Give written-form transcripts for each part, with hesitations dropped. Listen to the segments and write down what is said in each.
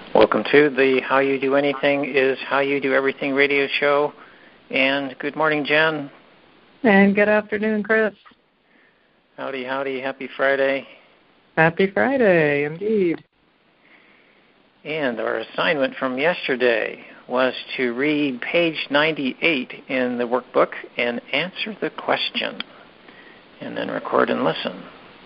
Welcome to the How You Do Anything is How You Do Everything radio show. And good morning, Jen. And good afternoon, Chris. Howdy, howdy. Happy Friday. Happy Friday, indeed. And our assignment from yesterday was to read page 98 in the workbook and answer the question, and then record and listen.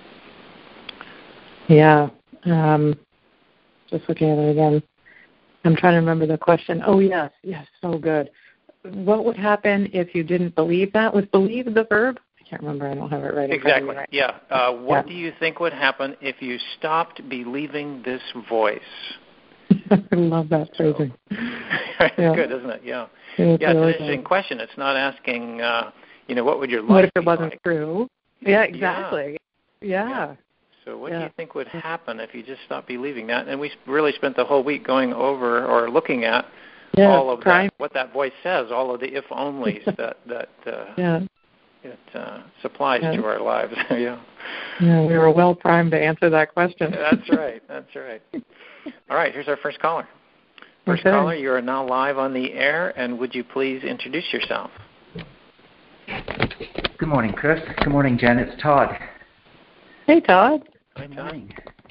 Yeah. Just looking at it again. I'm trying to remember the question. Oh, yes, so good. What would happen if you didn't believe that? Was believe the verb? I can't remember. I don't have it right. Exactly, yeah. What do you think would happen if you stopped believing this voice? I love that phrasing. It's good, isn't it? Yeah. It's an really interesting good. question. It's not asking, what would your life What if it be wasn't like? true? Yeah, exactly. Yeah. So what do you think would happen if you just stopped believing that? And we really spent the whole week going over or looking at all of that, what that voice says, all of the if-onlys that it supplies to our lives. Yeah, we were well primed to answer that question. That's right. All right, here's our first caller. First caller, you are now live on the air, and would you please introduce yourself? Good morning, Chris. Good morning, Jen. It's Todd. Hey, Todd. Good morning.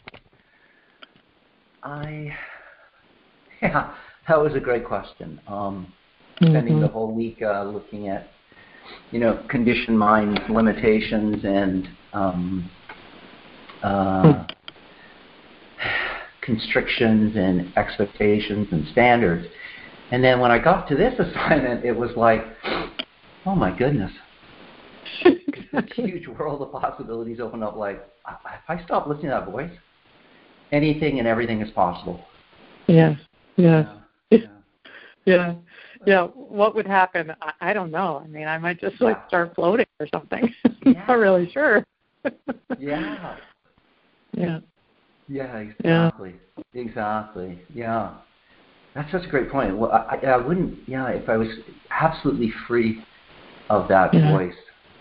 That was a great question. Spending the whole week looking at, conditioned mind limitations and constrictions and expectations and standards. And then when I got to this assignment, it was like, oh my goodness. This huge world of possibilities opened up. Like, if I stop listening to that voice, anything and everything is possible. Yeah. What would happen? I don't know. I mean, I might just start floating or something. Not really sure. Yeah, exactly. Yeah. That's such a great point. Well, I wouldn't, if I was absolutely free of that voice.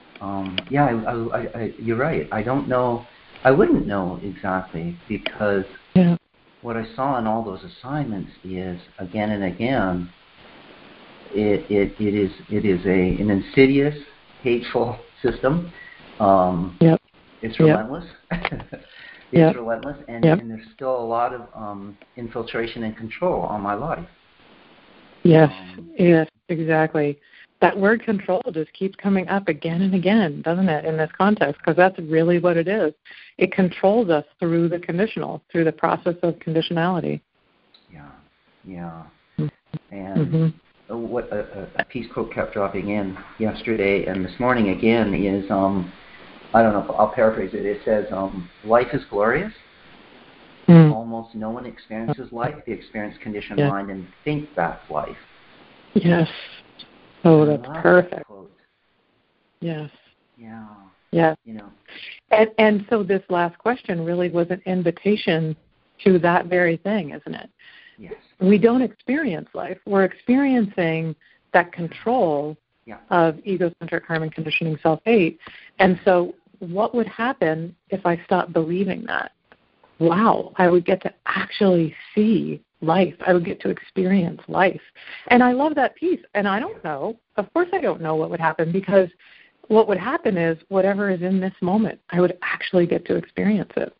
You're right. I don't know. I wouldn't know exactly because what I saw in all those assignments is again and again, it is an insidious, hateful system. It's relentless. It's relentless, and there's still a lot of infiltration and control on my life. Yes, exactly. That word control just keeps coming up again and again, doesn't it, in this context? Because that's really what it is. It controls us through the conditional, through the process of conditionality. Yeah. And what a piece quote kept dropping in yesterday and this morning again is, I don't know, I'll paraphrase it. It says, life is glorious. Almost no one experiences life. They experience conditioned mind and think that's life. Yes. Oh, that's perfect. Yes. Yeah. And so this last question really was an invitation to that very thing, isn't it? Yes. We don't experience life. We're experiencing that control of egocentric karmic conditioning self-hate. And so what would happen if I stopped believing that? Wow, I would get to actually see life. I would get to experience life. And I love that piece. And I don't know. Of course I don't know what would happen, because what would happen is whatever is in this moment, I would actually get to experience it.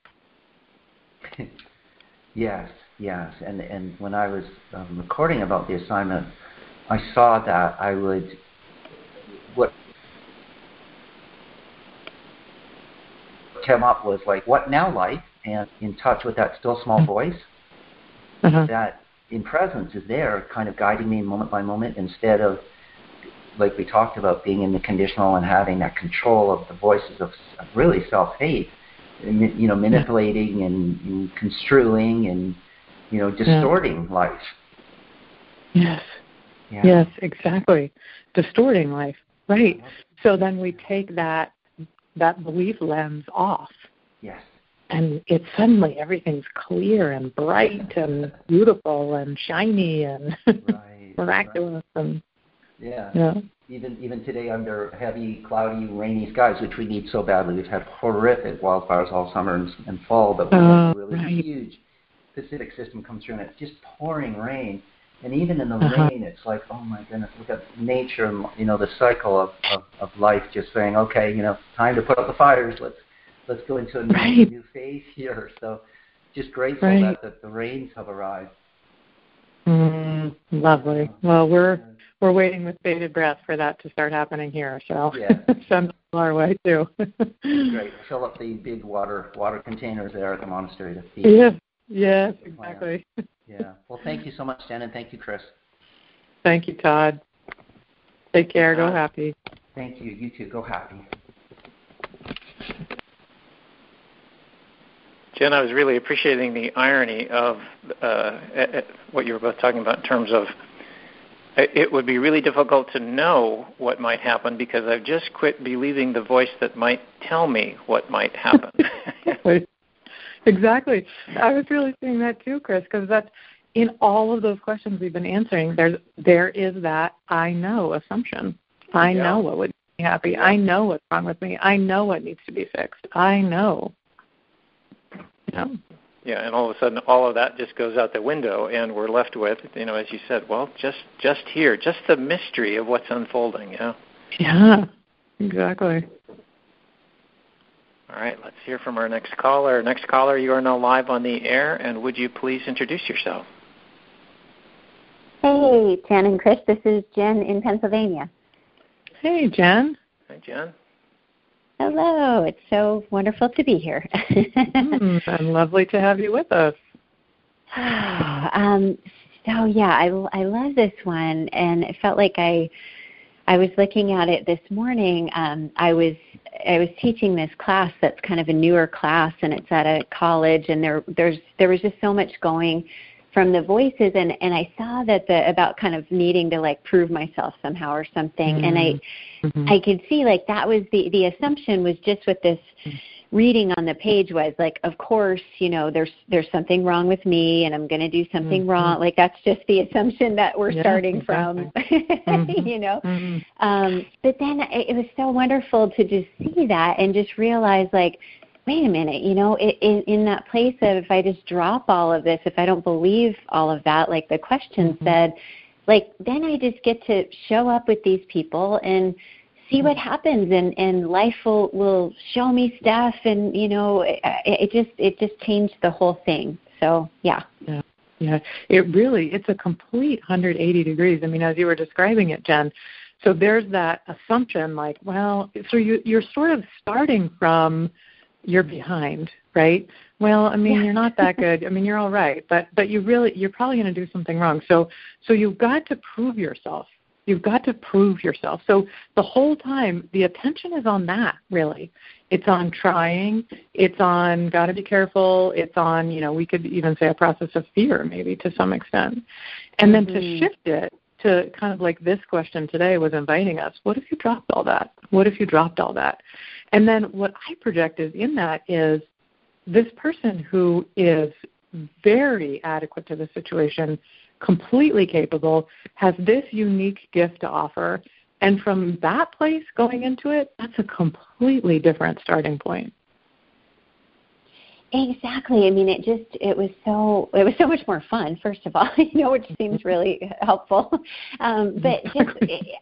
Yes. And when I was recording about the assignment, I saw that what came up was like, what now life? And in touch with that still small voice, that in presence is there kind of guiding me moment by moment, instead of, like we talked about, being in the conditional and having that control of the voices of really self-hate, manipulating and construing and, distorting life. Yes. Yeah. Yes, exactly. Distorting life. Right. So then we take that belief lens off. Yes. And it's suddenly everything's clear and bright and beautiful and shiny and miraculous. And Even today, under heavy, cloudy, rainy skies, which we need so badly. We've had horrific wildfires all summer and fall, but we had really huge Pacific system comes through, and it's just pouring rain. And even in the rain, it's like, oh my goodness, look at nature, the cycle of life just saying, okay, time to put out the fires. Let's go into a new phase here. So just grateful that the rains have arrived. Lovely. Well, we're waiting with bated breath for that to start happening here. So send our way too. Great. Fill up the big water containers there at the monastery to feed. Yes, exactly. Yeah. Well, thank you so much, Jen, and thank you, Chris. Thank you, Todd. Take care. Go happy. Thank you. You too. Go happy. Jen, I was really appreciating the irony of what you were both talking about in terms of it would be really difficult to know what might happen because I've just quit believing the voice that might tell me what might happen. Exactly. I was really seeing that too, Chris, because that's in all of those questions we've been answering, there is that I know assumption. I know what would make me happy. I know what's wrong with me. I know what needs to be fixed. I know. Yeah, and all of a sudden all of that just goes out the window and we're left with, as you said, well, just here, just the mystery of what's unfolding, Yeah, exactly. All right, let's hear from our next caller. Next caller, you are now live on the air, and would you please introduce yourself? Hey, Jen and Chris, this is Jen in Pennsylvania. Hey, Jen. Hi, Jen. Hello, it's so wonderful to be here. And lovely to have you with us. So yeah, I love this one, and it felt like I was looking at it this morning. I was teaching this class that's kind of a newer class, and it's at a college, and there was just so much going from the voices, and I saw that about kind of needing to like prove myself somehow or something, and I could see like that was the assumption was just with this reading on the page was like, of course, there's something wrong with me and I'm going to do something wrong. Like that's just the assumption that we're starting from, But then it was so wonderful to just see that and just realize like, wait a minute, in that place of if I just drop all of this, if I don't believe all of that, like the question said, like then I just get to show up with these people and see what happens, and life will show me stuff, and it just changed the whole thing. So yeah. It's a complete 180 degrees. I mean, as you were describing it, Jen. So there's that assumption, like, well, so you're sort of starting from you're behind, right? Well, I mean, you're not that good. I mean, you're all right, but you're probably going to do something wrong. So you've got to prove yourself. You've got to prove yourself. So the whole time, the attention is on that, really. It's on trying. It's on got to be careful. It's on, we could even say a process of fear maybe to some extent. And then to shift it to kind of like this question today was inviting us, what if you dropped all that? What if you dropped all that? And then what I projected in that is this person who is very adequate to the situation, completely capable, has this unique gift to offer. And from that place going into it, that's a completely different starting point. Exactly. I mean, it was so much more fun, first of all, which seems really helpful. But just,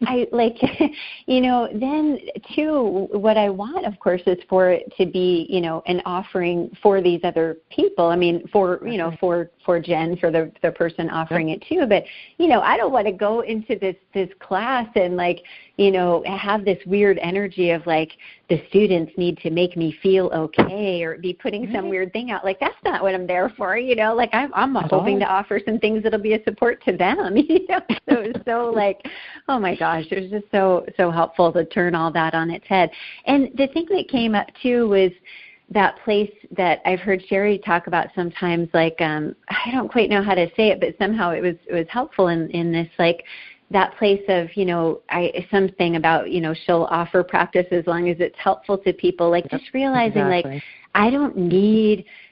then too, what I want, of course, is for it to be, an offering for these other people. I mean, for Jen, for the person offering it too. But, I don't want to go into this class and have this weird energy of like, the students need to make me feel okay or be putting some weird thing out. Like, that's not what I'm there for, like I'm hoping to offer some things that'll be a support to them, So it was so like, oh my gosh, it was just so helpful to turn all that on its head. And the thing that came up too was that place that I've heard Sherry talk about sometimes, like, I don't quite know how to say it, but somehow it was helpful in this, like, that place of, something about, she'll offer practice as long as it's helpful to people, like just realizing like, I don't need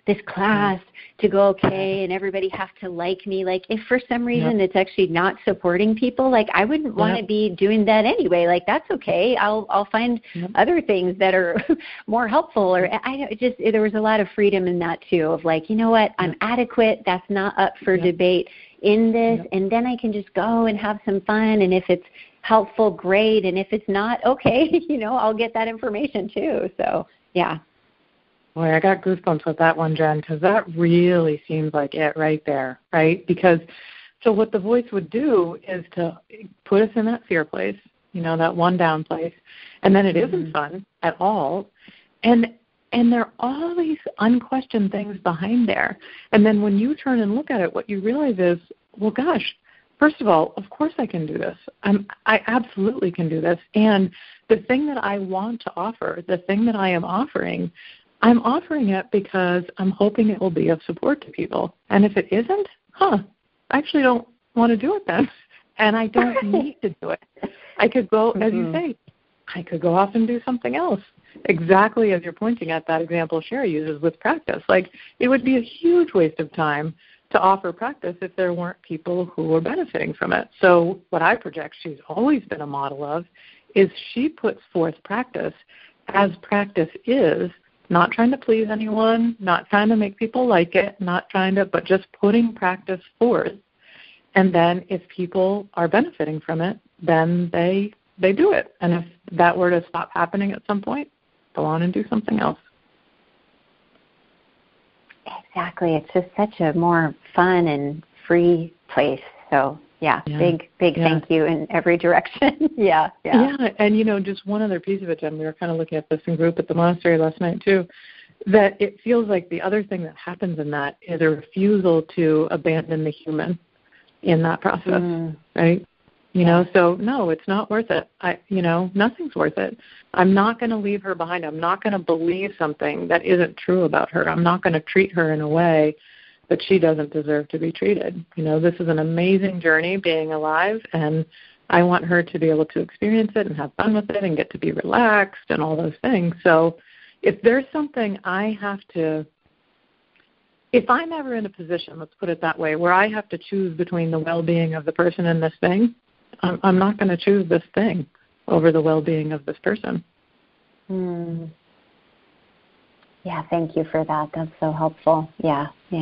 this class to go okay and everybody has to like me. Like if for some reason it's actually not supporting people, like I wouldn't want to be doing that anyway. Like that's okay. I'll find other things that are more helpful. Or there was a lot of freedom in that too, of like, you know what, I'm adequate. That's not up for debate in this, and then I can just go and have some fun. And if it's helpful, great. And if it's not, okay, I'll get that information too. So yeah. Boy, I got goosebumps with that one, Jen, because that really seems like it right there, right? Because so what the voice would do is to put us in that fear place, that one down place, and then it isn't fun at all. And there are all these unquestioned things behind there. And then when you turn and look at it, what you realize is, well, gosh, first of all, of course I can do this. I absolutely can do this. And the thing that I want to offer, the thing that I am offering, I'm offering it because I'm hoping it will be of support to people. And if it isn't, I actually don't want to do it then. And I don't need to do it. I could go, as you say, I could go off and do something else. Exactly as you're pointing at that example Sherry uses with practice. Like it would be a huge waste of time to offer practice if there weren't people who were benefiting from it. So what I project she's always been a model of is she puts forth practice as practice is, not trying to please anyone, not trying to make people like it, but just putting practice forth. And then if people are benefiting from it, then they do it. And if that were to stop happening at some point, go on and do something else. Exactly. It's just such a more fun and free place. So, big thank you in every direction. Yeah. And, just one other piece of it, Jen, we were kind of looking at this in group at the monastery last night, too, that it feels like the other thing that happens in that is a refusal to abandon the human in that process, right? So, no, it's not worth it. Nothing's worth it. I'm not going to leave her behind. I'm not going to believe something that isn't true about her. I'm not going to treat her in a way that she doesn't deserve to be treated. This is an amazing journey being alive, and I want her to be able to experience it and have fun with it and get to be relaxed and all those things. So if there's something if I'm ever in a position, let's put it that way, where I have to choose between the well-being of the person and this thing, I'm not going to choose this thing over the well-being of this person. Yeah, thank you for that. That's so helpful. Yeah.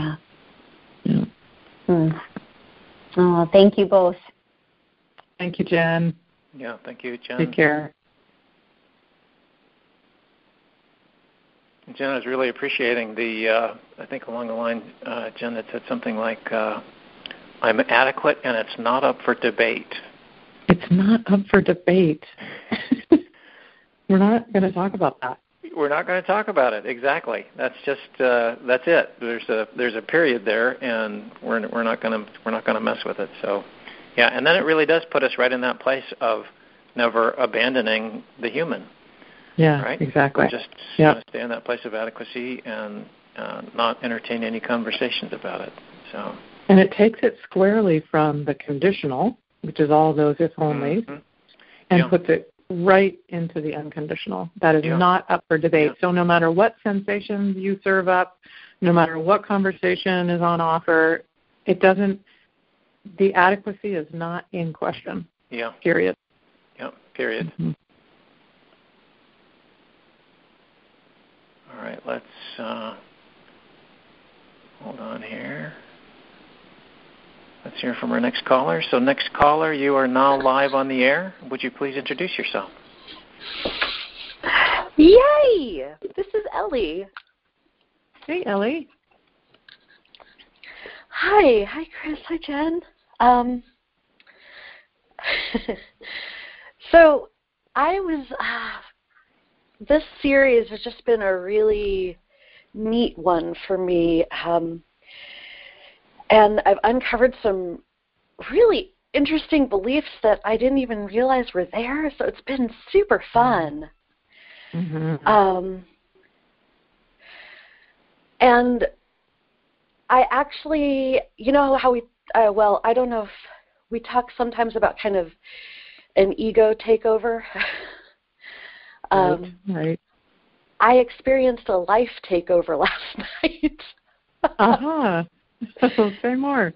Oh, thank you both. Thank you, Jen. Yeah, thank you, Jen. Take care. Jen, I was really appreciating I think along the line, Jen, that said something like, I'm adequate and it's not up for debate. It's not up for debate. We're not going to talk about that. We're not going to talk about it. Exactly. That's just that's it. There's a period there, and we're not going to mess with it. So, yeah. And then it really does put us right in that place of never abandoning the human. Yeah. Right. Exactly. We're just going to stay in that place of adequacy and not entertain any conversations about it. So. And it takes it squarely from the conditional, which is all those if onlys, and puts it right into the unconditional. That is not up for debate. So no matter what sensations you serve up, no matter what conversation is on offer, the adequacy is not in question. Yeah. Period. Yeah, period. Mm-hmm. All right, let's hold on here. Let's hear from our next caller. So next caller, you are now live on the air. Would you please introduce yourself? Yay! This is Ellie. Hey, Ellie. Hi, Chris. Hi, Jen. So I was, this series has just been a really neat one for me. And I've uncovered some really interesting beliefs that I didn't even realize were there. So it's been super fun. Mm-hmm. And I actually, you know how I don't know if we talk sometimes about kind of an ego takeover. Right. I experienced a life takeover last night. Say more.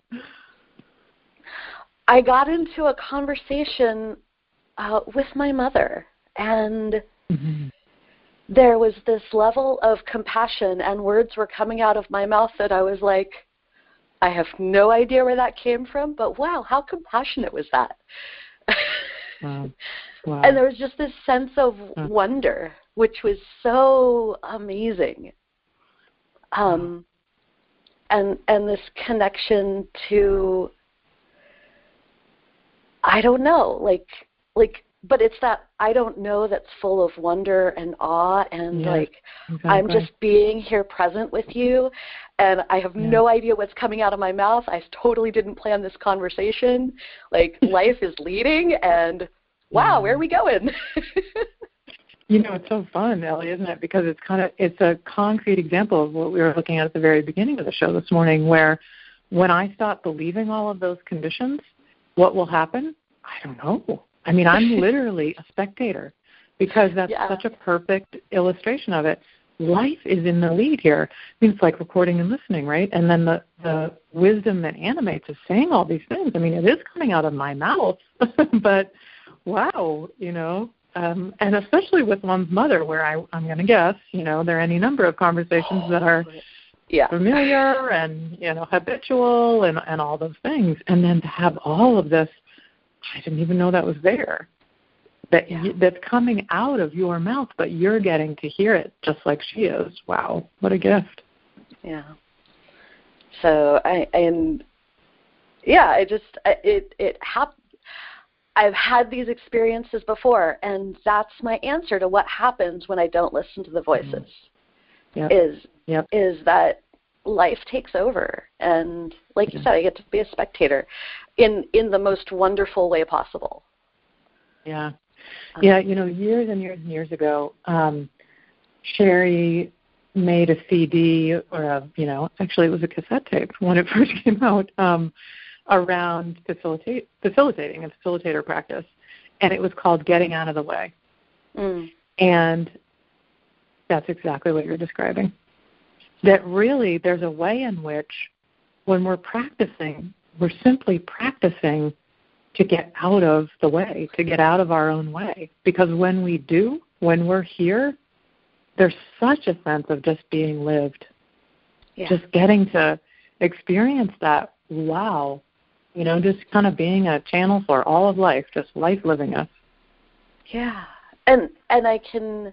I got into a conversation with my mother, and there was this level of compassion, and words were coming out of my mouth that I was like, I have no idea where that came from, but wow, how compassionate was that? Wow. And there was just this sense of wonder, which was so amazing. And this connection to, I don't know, like, but it's that I don't know that's full of wonder and awe and I'm just being here present with you, and I have no idea what's coming out of my mouth. I totally didn't plan this conversation. Like, life is leading, and wow, where are we going? It's so fun, Ellie, isn't it? Because it's a concrete example of what we were looking at the very beginning of the show this morning, where when I stop believing all of those conditions, what will happen? I don't know. I mean, I'm literally a spectator, because that's such a perfect illustration of it. Life is in the lead here. I mean, it's like recording and listening, right? And then the wisdom that animates is saying all these things. I mean, it is coming out of my mouth, but wow, and especially with one's mother, where I'm going to guess, there are any number of conversations that are familiar and, habitual and all those things. And then to have all of this, I didn't even know that was there, that's coming out of your mouth, but you're getting to hear it just like she is. Wow, what a gift. Yeah. So it happened. I've had these experiences before, and that's my answer to what happens when I don't listen to the voices. Is that life takes over, and like you said, I get to be a spectator in the most wonderful way possible. Years and years and years ago, Sherry made a CD, or actually it was a cassette tape when it first came out, around facilitating and facilitator practice, and it was called Getting Out of the Way. And that's exactly what you're describing. That really there's a way in which when we're practicing, we're simply practicing to get out of the way, to get out of our own way. Because when we're here, there's such a sense of just being lived, just getting to experience that, wow, just kind of being a channel for all of life, just life living us. Yeah. And I can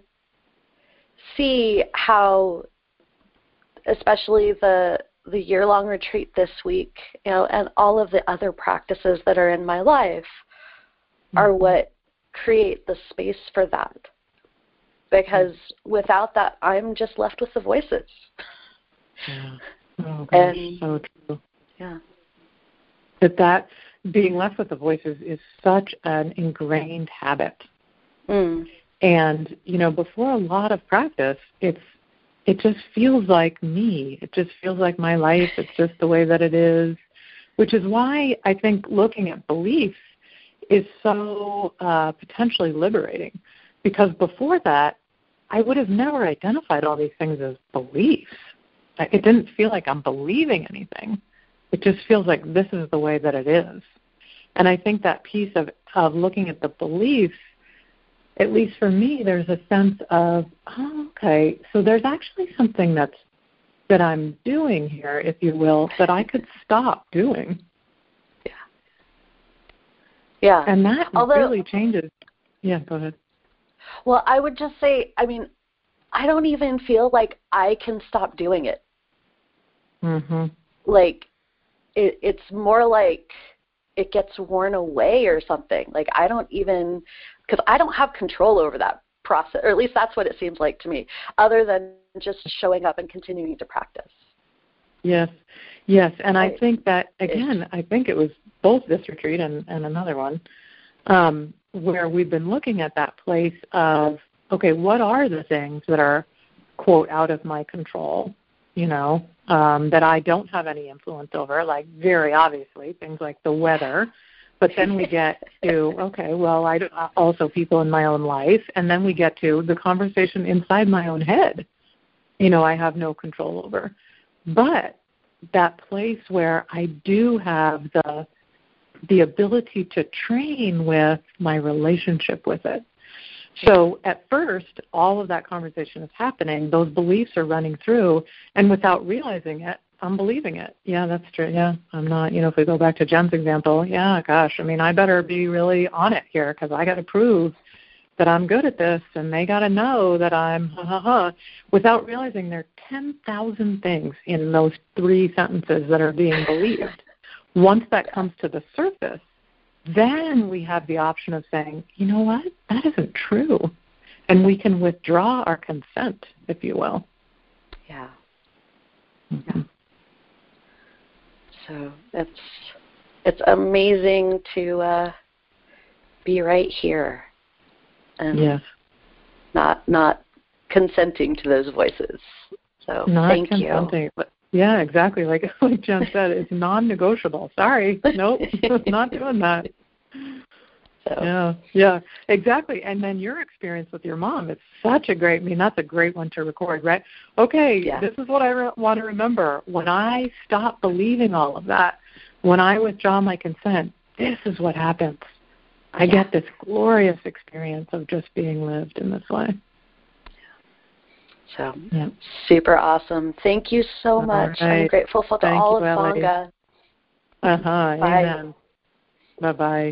see how, especially the year-long retreat this week, and all of the other practices that are in my life are what create the space for that. Because without that, I'm just left with the voices. Yeah. Oh, gosh, and, so true. Yeah. That being left with the voices is such an ingrained habit. And, before a lot of practice, it just feels like me. It just feels like my life. It's just the way that it is, which is why I think looking at beliefs is so potentially liberating. Because before that, I would have never identified all these things as beliefs. It didn't feel like I'm believing anything. It just feels like this is the way that it is. And I think that piece of looking at the beliefs, at least for me, there's a sense of, okay, so there's actually something that I'm doing here, if you will, that I could stop doing. Yeah. And that really changes. Yeah, go ahead. Well, I would just say, I don't even feel like I can stop doing it. Like, it's more like it gets worn away or something. Like, I don't even, because I don't have control over that process, or at least that's what it seems like to me, other than just showing up and continuing to practice. Yes. And I think that, again, I think it was both this retreat and another one, where we've been looking at that place of, okay, what are the things that are, quote, out of my control, that I don't have any influence over, like very obviously things like the weather, But then we get to, okay, well, also people in my own life, and then we get to the conversation inside my own head, I have no control over. But that place where I do have the ability to train with my relationship with it. So at first, all of that conversation is happening. Those beliefs are running through, and without realizing it, I'm believing it. Yeah, that's true. Yeah, I'm not, if we go back to Jen's example, yeah, gosh, I better be really on it here because I got to prove that I'm good at this, and they got to know that I'm without realizing there are 10,000 things in those 3 sentences that are being believed. Once that comes to the surface, then we have the option of saying, you know what, that isn't true. And we can withdraw our consent, if you will. Yeah. Mm-hmm. So it's amazing to be right here and not consenting to those voices. So thank you. But yeah, exactly. Like Jen said, it's non-negotiable. Sorry, nope, not doing that. So. Yeah, exactly. And then your experience with your mom, it's such a great, that's a great one to record, right? Okay, This is what I want to remember. When I stop believing all of that, when I withdraw my consent, this is what happens. I get this glorious experience of just being lived in this way. So, super awesome. Thank you so much. Right. I'm grateful for all of Sangha. Amen. Bye-bye.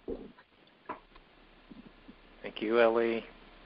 Thank you, Ellie.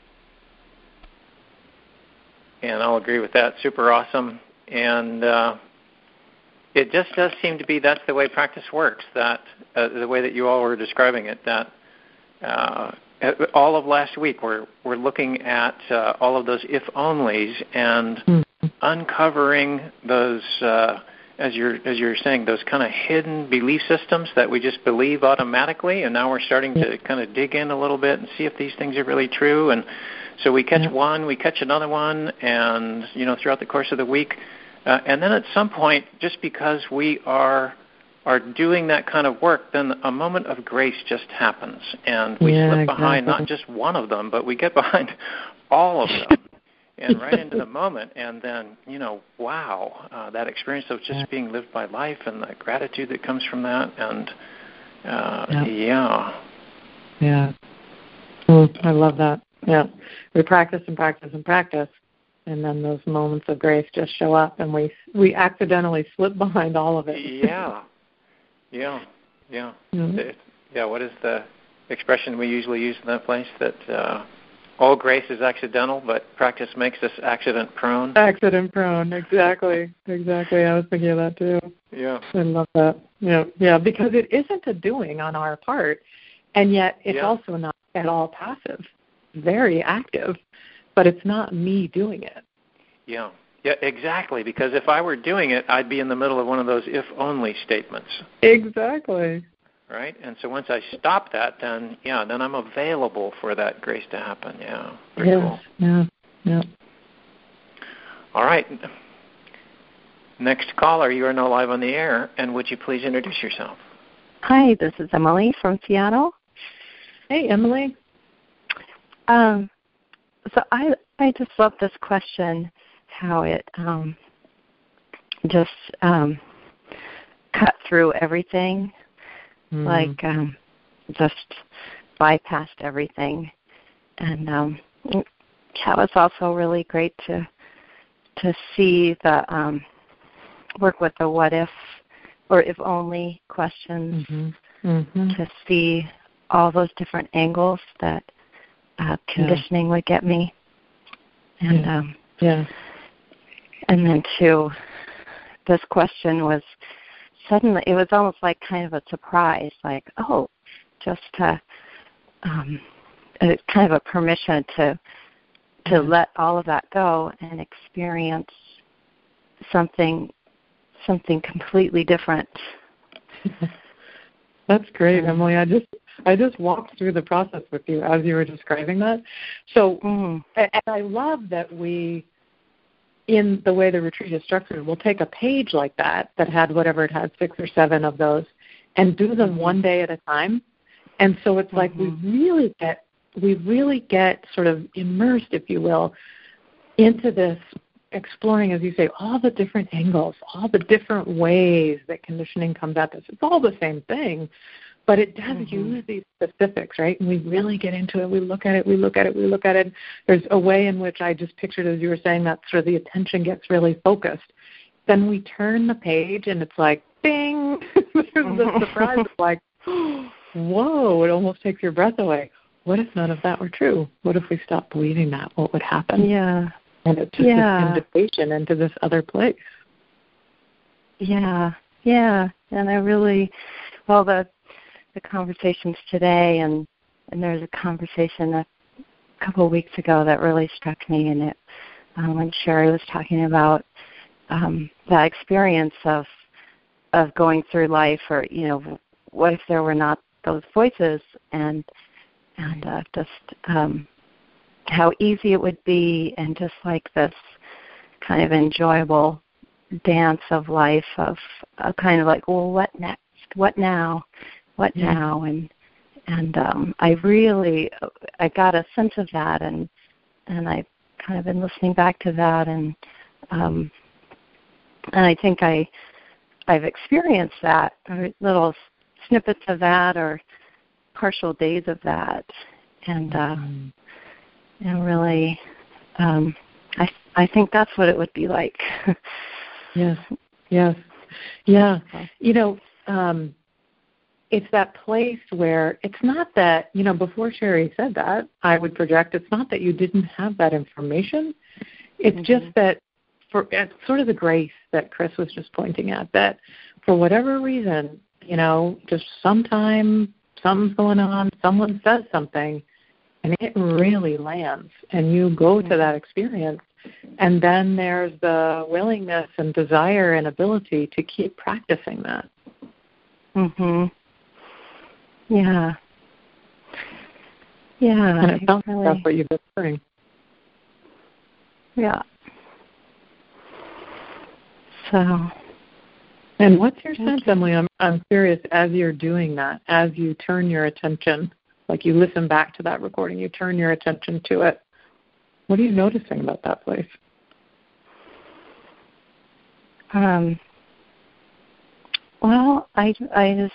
And I'll agree with that. Super awesome. And it just does seem to be that's the way practice works, that the way that you all were describing it, that all of last week we're looking at all of those if-onlys and uncovering those, as you're saying, those kind of hidden belief systems that we just believe automatically, and now we're starting to kind of dig in a little bit and see if these things are really true. And so we catch one, we catch another one, and throughout the course of the week, and then at some point, just because we are doing that kind of work, then a moment of grace just happens, and we slip behind not just one of them, but we get behind all of them. And right into the moment, and then, wow, that experience of just being lived by life and the gratitude that comes from that, and I love that. Yeah, we practice and practice and practice, and then those moments of grace just show up, and we accidentally slip behind all of it. What is the expression we usually use in that place? That all grace is accidental, but practice makes us accident-prone. Accident-prone, exactly. I was thinking of that too. Yeah. I love that. Yeah, because it isn't a doing on our part, and yet it's also not at all passive. Very active, but it's not me doing it. Yeah, exactly, because if I were doing it, I'd be in the middle of one of those if-only statements. Exactly. Right? And so once I stop that, then I'm available for that grace to happen. Yeah, very cool. Yeah. All right. Next caller, you are now live on the air, and would you please introduce yourself? Hi, this is Emily from Seattle. Hey, Emily. So I just love this question, how it just cut through everything, like just bypassed everything. And that was also really great to see the work with the what if or if only questions, to see all those different angles that conditioning would get me. And and then too, this question was suddenly, it was almost like kind of a surprise, like, just to kind of a permission to let all of that go and experience something completely different. That's great, Emily. I just walked through the process with you as you were describing that. So, and I love that we, in the way the retreat is structured, we'll take a page like that had whatever it had, 6 or 7 of those, and do them one day at a time. And so it's like we really get sort of immersed, if you will, into this, exploring, as you say, all the different angles, all the different ways that conditioning comes at us. It's all the same thing, but it does use these specifics, right? And we really get into it. We look at it. There's a way in which I just pictured, as you were saying, that sort of the attention gets really focused. Then we turn the page, and it's like, bing! There's the surprise of like, whoa, it almost takes your breath away. What if none of that were true? What if we stopped believing that? What would happen? Yeah. And it's just this invitation into this other place. Yeah. And I really, the conversations today, and there's a conversation a couple of weeks ago that really struck me, and it when Sherry was talking about that experience of going through life, or what if there were not those voices, and just how easy it would be, and just like this kind of enjoyable dance of life, of kind of like, well, what next? What now? What now? And I got a sense of that, and I've kind of been listening back to that, and I think I've experienced that, or little snippets of that, or partial days of that, and really, I think that's what it would be like. Yes. It's that place where it's not that, before Sherry said that, I would project, it's not that you didn't have that information. It's just that it's sort of the grace that Chris was just pointing at, that for whatever reason, just sometime something's going on, someone says something, and it really lands, and you go to that experience, and then there's the willingness and desire and ability to keep practicing that. Yeah. And it sounds like that's what you've been doing. Yeah. So. And what's your sense, Emily? I'm curious, as you're doing that, as you turn your attention, like you listen back to that recording, you turn your attention to it, what are you noticing about that place? Well, I just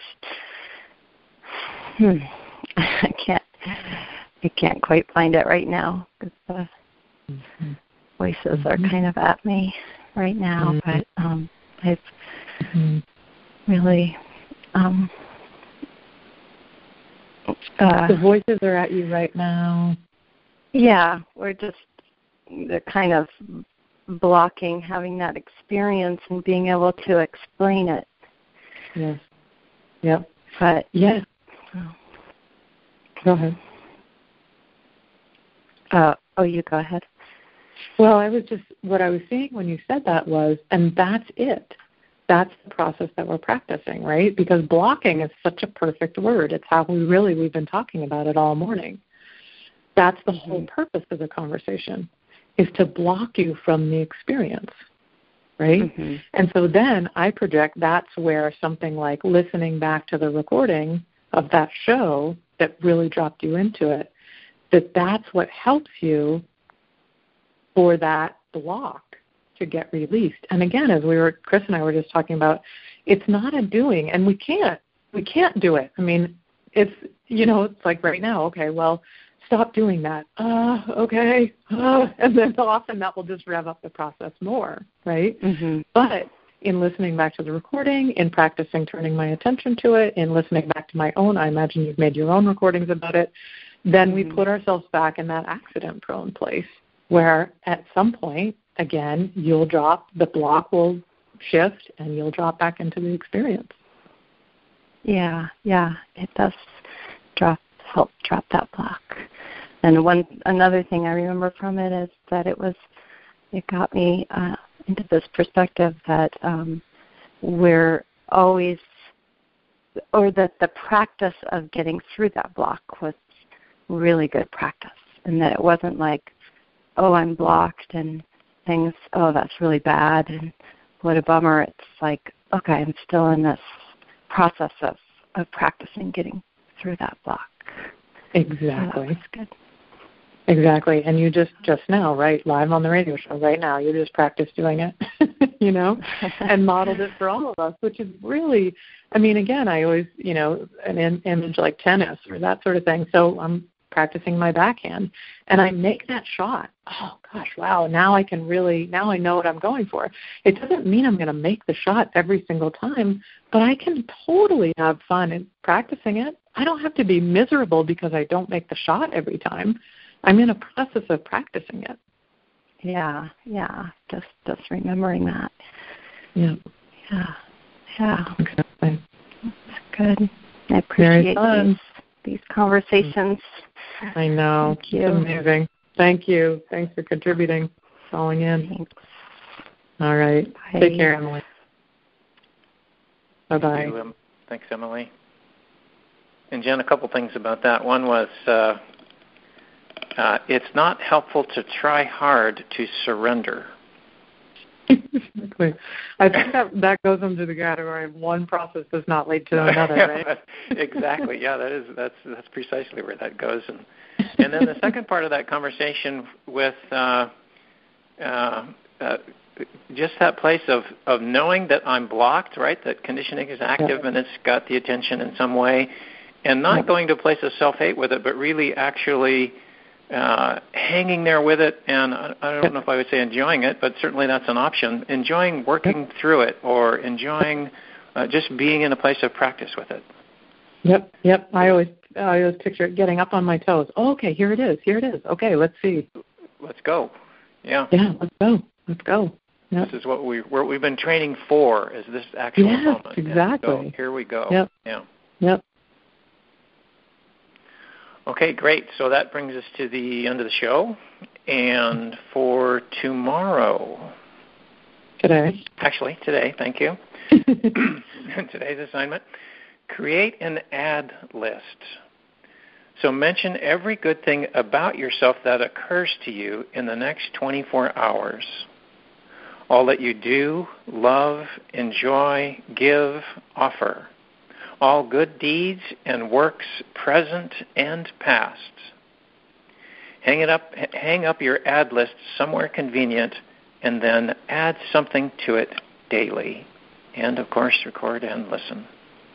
I can't quite find it right now, because the voices are kind of at me right now. But I've really the voices are at you right now. Yeah, they're kind of blocking having that experience and being able to explain it. Yes. Yep. But yes. Go ahead. You go ahead. Well, what I was saying when you said that was, and that's it. That's the process that we're practicing, right? Because blocking is such a perfect word. It's how we've been talking about it all morning. That's the whole purpose of the conversation, is to block you from the experience, right? And so then I project that's where something like listening back to the recording of that show that really dropped you into it, that's what helps you for that block to get released. And again, as Chris and I were just talking about, it's not a doing, and we can't do it. I mean, it's like right now, okay, well, stop doing that. Okay. And then often that will just rev up the process more, right? But in listening back to the recording, in practicing turning my attention to it, in listening back to my own, I imagine you've made your own recordings about it, then we put ourselves back in that accident-prone place where at some point, again, you'll drop, the block will shift, and you'll drop back into the experience. Yeah, it does help drop that block. And another thing I remember from it is that it got me into this perspective that we're always, or that the practice of getting through that block was really good practice, and that it wasn't like, oh, I'm blocked and things, oh, that's really bad and what a bummer. It's like, okay, I'm still in this process of practicing getting through that block. Exactly. So that was good. Exactly. And you just now, right, live on the radio show right now, you just practiced doing it, and modeled it for all of us, which is really, I mean, again, I always, an image like tennis or that sort of thing. So I'm practicing my backhand and I make that shot. Oh gosh, wow. Now I know what I'm going for. It doesn't mean I'm going to make the shot every single time, but I can totally have fun in practicing it. I don't have to be miserable because I don't make the shot every time. I'm in a process of practicing it. Yeah. Just remembering that. Yeah. Exactly. That's good. I appreciate these conversations. I know. Thank you. It's amazing. Thank you. Thanks for contributing, calling in. Thanks. All right. Bye. Take care, Emily. Bye-bye. Thanks, Emily. And Jen, a couple things about that. One was it's not helpful to try hard to surrender. Exactly. I think that goes into the category of one process does not lead to another, right? Exactly. Yeah, that's precisely where that goes. And then the second part of that conversation with just that place of knowing that I'm blocked, right? That conditioning is active and it's got the attention in some way, and not going to a place of self-hate with it, but really actually hanging there with it, and I don't know if I would say enjoying it, but certainly that's an option. Enjoying working through it, or enjoying just being in a place of practice with it. Yep. I always picture it getting up on my toes. Oh, okay, here it is. Okay, let's see. Let's go. Yeah. Yeah, let's go. Yep. This is what we've been training for. Is this actual moment? Exactly. So here we go. Yep. Yeah. Yep. Okay, great. So that brings us to the end of the show. And for tomorrow. Today, thank you. Today's assignment, create an ad list. So mention every good thing about yourself that occurs to you in the next 24 hours. All that you do, love, enjoy, give, offer. All good deeds and works, present and past. Hang up your ad list somewhere convenient, and then add something to it daily. And, of course, record and listen.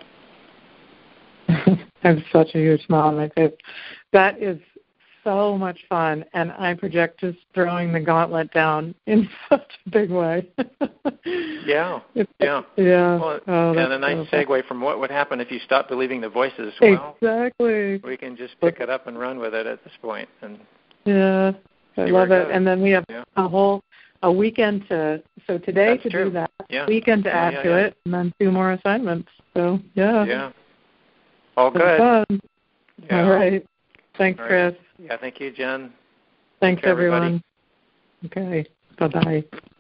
I have such a huge smile on my face. That is so much fun, and I project just throwing the gauntlet down in such a big way. Yeah. Well, and a nice segue from what would happen if you stopped believing the voices. Well, exactly. We can just pick it up and run with it at this point. And I love it. And then we have a weekend to do that. Yeah. Weekend to add to it, and then 2 more assignments. So Yeah. All good. Fun. Yeah. All right. Thanks, Chris. Yeah, thank you, Jen. Thanks, everyone. Okay. Bye-bye.